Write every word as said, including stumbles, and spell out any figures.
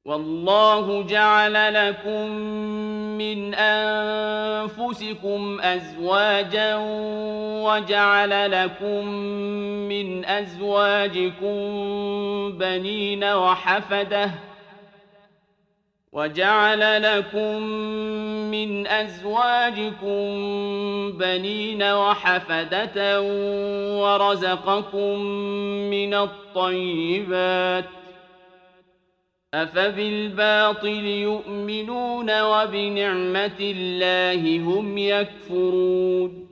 والله جعل لكم من أنفسكم أزواجا وجعل لكم من أزواجكم بنين وحفدة وجعل لكم من أزواجكم بنين وحفدة ورزقكم من الطيبات أفبالباطل يؤمنون وبنعمة الله هم يكفرون